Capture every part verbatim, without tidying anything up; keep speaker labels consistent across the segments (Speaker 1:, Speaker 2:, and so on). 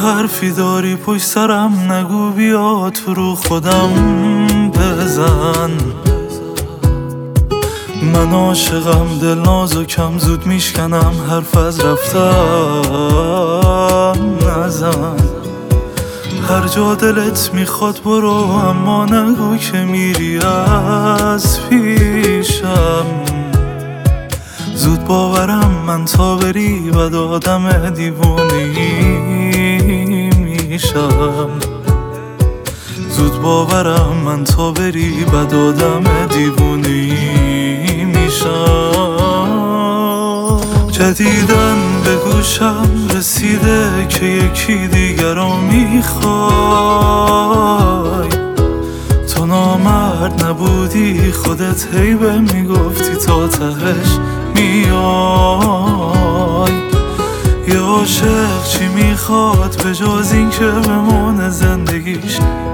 Speaker 1: حرفی داری پشت سرم نگو، بیا تو رو خودم بزن. من عاشقم، دل نازکم، زود میشکنم حرف از رفتم نزن. هر جا دلت میخواد برو، اما نگو که میری از پیشم. زود باورم من تا بری بد آدم دیوونه‌ای میشم. زود باورم من تا بری بد آدم دیوونه‌ای میشم. جدیدن به گوشم رسیده که یکی دیگر رو میخوای. تو نامرد نبودی، خودت هی به میگفتی تا تهش میای. یه عاشق چی میخواد به جز این که بمونه زندگیش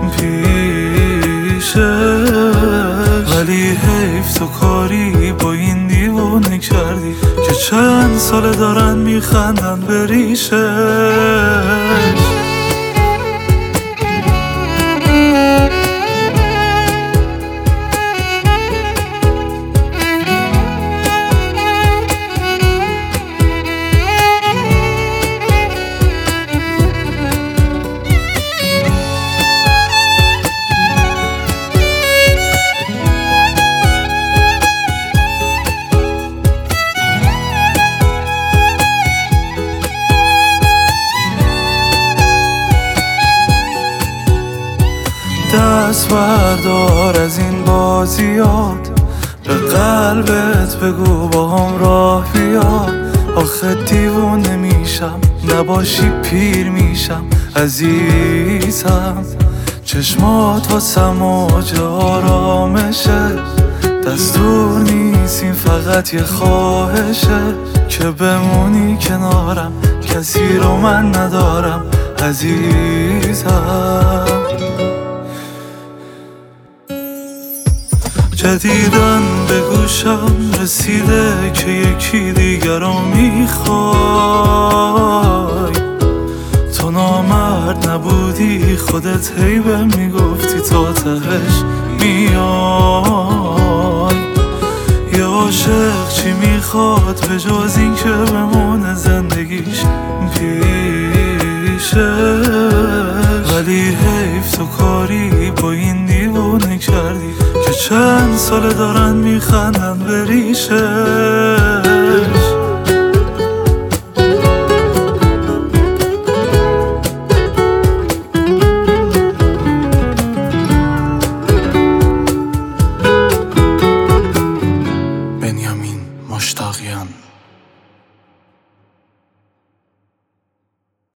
Speaker 1: پیشه؟ ولی حیف تو کاری با این دیوونه کردی که چند ساله دارن میخندن به ریشش. دست بردار از این بازیات، به قلبت بگو با هم راه بیاد. آخه دیوونه میشم، نباشی پیر میشم عزیزم. چشمات واسم موج آرامشه، دستور نیست این فقط یه خواهشه. که بمونی کنارم، کسی رو من ندارم عزیزم. جدیدن به گوشم رسیده که یکی دیگر رو میخوای. تو نامرد نبودی، خودت هی به میگفتی تا تهش میای. یه عاشق چی میخواد به جز این که بمونه زندگیش پیشه؟ ولی حیف تو کاری با این دیوونه کردی که چند ساله دارن میخندن به ریشش.